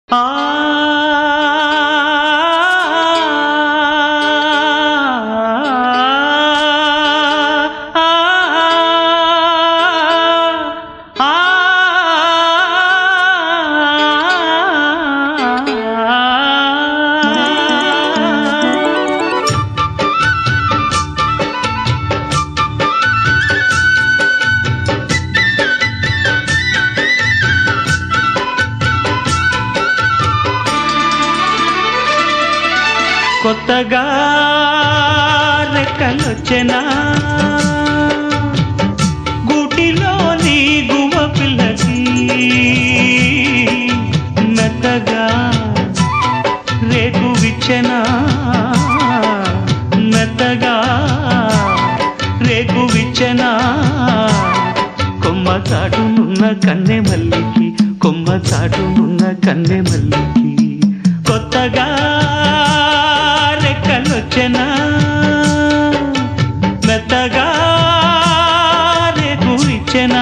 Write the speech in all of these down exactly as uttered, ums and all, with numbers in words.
ఆ కొత్తగా రెక్కలొచ్చెనా గూటిలోని గువ్వ పిల్లకి మెత్తగా రేకు విచ్చెనా మెత్తగా రేకు విచ్చెనా కొమ్మ చాటునున్న కన్నె మల్లికి కొమ్మ చాటునున్న కన్నె మల్లికి కొత్తగా రెక్కలొచ్చెనా మెత్తగా రేకు ఇచ్చెనా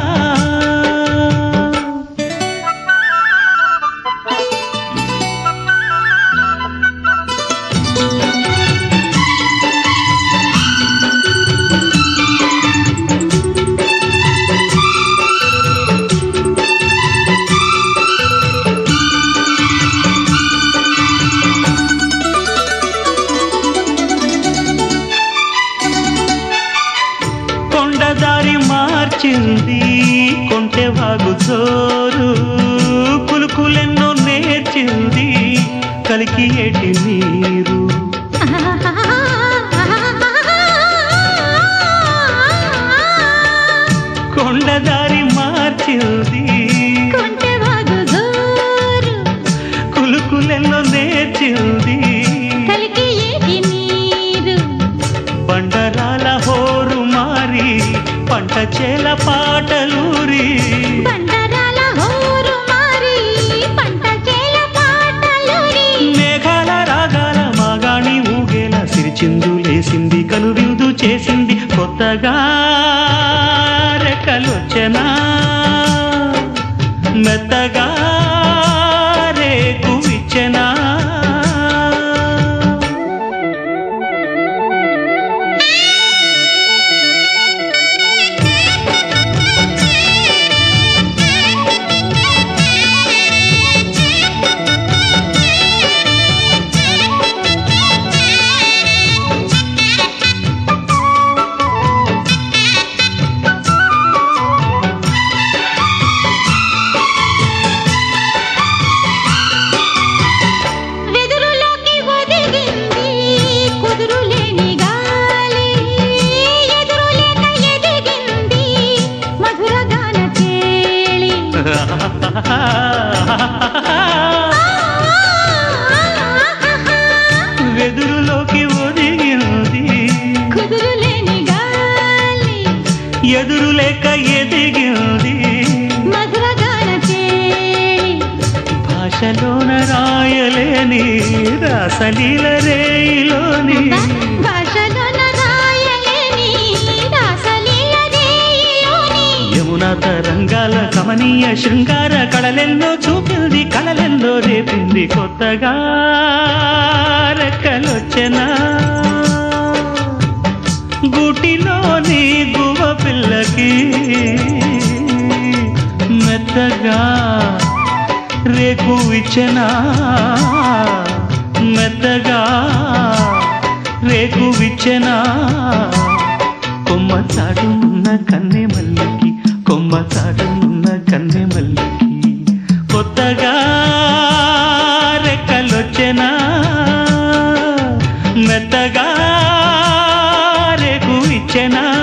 దారి మార్చింది కొంటె వాగు చోరు కులుకులెన్నో నేర్చింది కలికి ఏటి నీరు కొండ దారి మార్చింది కొంటె వాగు చోరు కులుకులెన్నో నేర్చింది కలికి ఏటి నీరు బండరాల హోరు మారి పంట చేల పాటలూరి బండరాల హోరు మారి పంట చేల పాటలూరి మేఘాల రాగాల మాగాణి ఊగేలా సిరిచిందులేసింది కనువిందు చేసింది కొత్తగా రెక్కలొచ్చెనా మెత్తగా రేకు విచ్చెనా వెదురులోకి ఒదిగింది కుదురులేని గాలి ఎదురులేక ఎదిగింది మధురగాన చేలి భాషలోన రాయలేని రాసలీల రేయిలోని భాషలోన రాయలేని రాసలీల రేయిలోని యమునా తరంగాల కమనీయ శృంగార కళలెన్నో చూపింది కళలెన్నో రేపింది కొత్తగా రెక్కలొచ్చెనా గూటిలోని గువ్వ పిల్లకి మెత్తగా రేకు విచ్చెనా మెత్తగా రేకు విచ్చెనా కొమ్మ చాటునున్న కన్నె మల్లికి కొమ్మ చాటునున్న కన్నె మల్లికి కొత్తగా రెక్కలొచ్చెనా మెత్తగా రేకు ఇచ్చెనా।